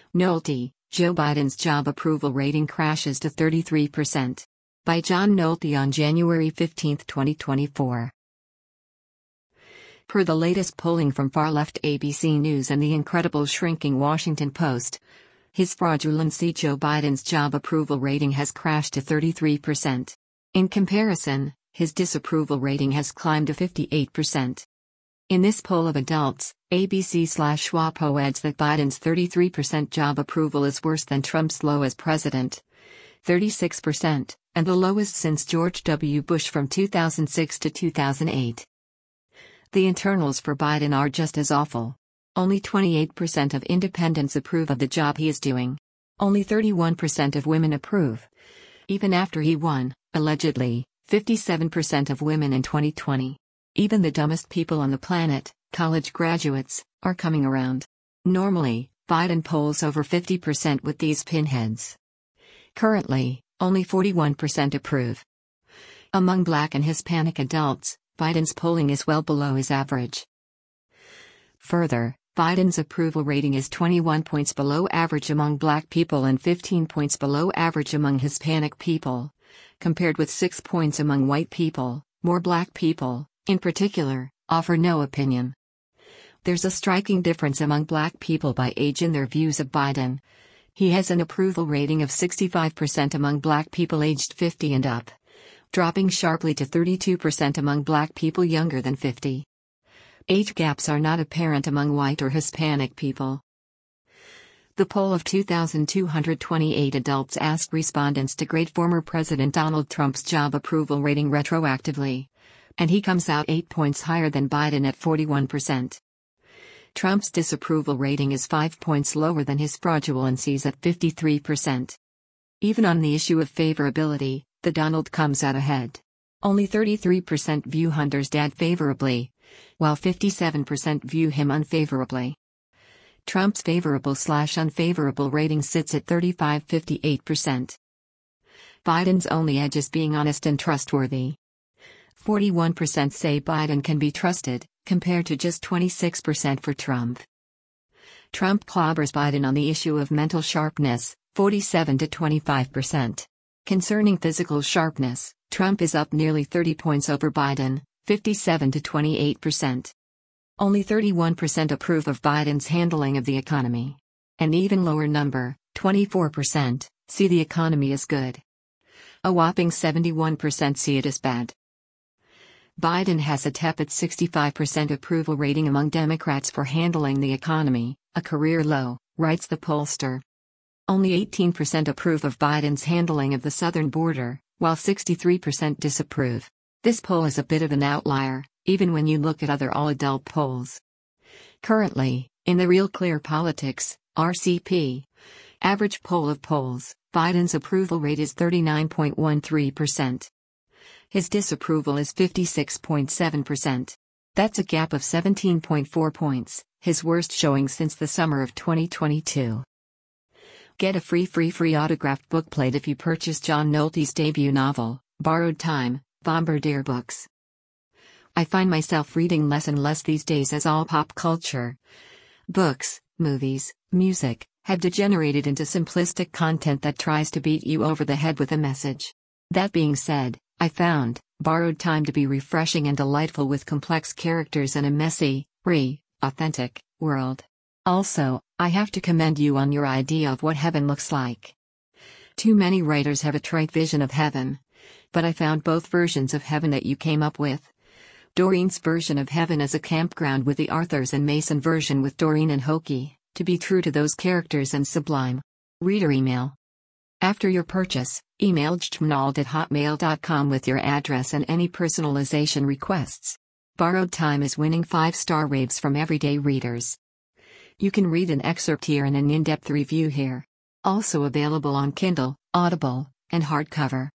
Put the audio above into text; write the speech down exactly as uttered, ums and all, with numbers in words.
Nolte, Joe Biden's job approval rating crashes to thirty-three percent. By John Nolte on January fifteenth, twenty twenty-four. Per the latest polling from far-left A B C News and the incredible shrinking Washington Post, his fraudulency Joe Biden's job approval rating has crashed to thirty-three percent. In comparison, his disapproval rating has climbed to fifty-eight percent. In this poll of adults, A B C slash WAPO adds that Biden's thirty-three percent job approval is worse than Trump's low as president, thirty-six percent, and the lowest since George W. Bush from two thousand six to two thousand eight. The internals for Biden are just as awful. Only twenty-eight percent of independents approve of the job he is doing. Only thirty-one percent of women approve. Even after he won, allegedly, fifty-seven percent of women in twenty twenty. Even the dumbest people on the planet, college graduates, are coming around. Normally, Biden polls over fifty percent with these pinheads. Currently, only forty-one percent approve. Among Black and Hispanic adults, Biden's polling is well below his average. Further, Biden's approval rating is twenty-one points below average among Black people and fifteen points below average among Hispanic people, compared with six points among white people. More Black people, in particular, offer no opinion. There's a striking difference among Black people by age in their views of Biden. He has an approval rating of sixty-five percent among Black people aged fifty and up, dropping sharply to thirty-two percent among Black people younger than fifty. Age gaps are not apparent among white or Hispanic people. The poll of two thousand two hundred twenty-eight adults asked respondents to grade former President Donald Trump's job approval rating retroactively, and he comes out eight points higher than Biden at forty-one percent. Trump's disapproval rating is five points lower than his fraudulencies at fifty-three percent. Even on the issue of favorability, the Donald comes out ahead. Only thirty-three percent view Hunter's dad favorably, while fifty-seven percent view him unfavorably. Trump's favorable slash unfavorable rating sits at thirty-five to fifty-eight percent. Biden's only edge is being honest and trustworthy. forty-one percent say Biden can be trusted, compared to just twenty-six percent for Trump. Trump clobbers Biden on the issue of mental sharpness, forty-seven to twenty-five percent. Concerning physical sharpness, Trump is up nearly thirty points over Biden, fifty-seven to twenty-eight percent. Only thirty-one percent approve of Biden's handling of the economy. An even lower number, twenty-four percent, see the economy as good. A whopping seventy-one percent see it as bad. Biden has a tepid sixty-five percent approval rating among Democrats for handling the economy, a career low, writes the pollster. Only eighteen percent approve of Biden's handling of the southern border, while sixty-three percent disapprove. This poll is a bit of an outlier, even when you look at other all-adult polls. Currently, in the Real Clear Politics, R C P, average poll of polls, Biden's approval rate is thirty-nine point one three percent. His disapproval is fifty-six point seven percent. That's a gap of seventeen point four points, his worst showing since the summer of twenty twenty-two. Get a free free free autographed bookplate if you purchase John Nolte's debut novel, Borrowed Time, Bombardier Books. I find myself reading less and less these days as all pop culture, books, movies, music, have degenerated into simplistic content that tries to beat you over the head with a message. That being said, I found Borrowed Time to be refreshing and delightful with complex characters and a messy, free, authentic world. Also, I have to commend you on your idea of what heaven looks like. Too many writers have a trite vision of heaven, but I found both versions of heaven that you came up with. Doreen's version of heaven as a campground with the Arthurs and Mason version with Doreen and Hokie, to be true to those characters and sublime. Reader email. After your purchase, email jtmnald at hotmail dot com with your address and any personalization requests. Borrowed Time is winning five star raves from everyday readers. You can read an excerpt here and an in-depth review here. Also available on Kindle, Audible, and hardcover.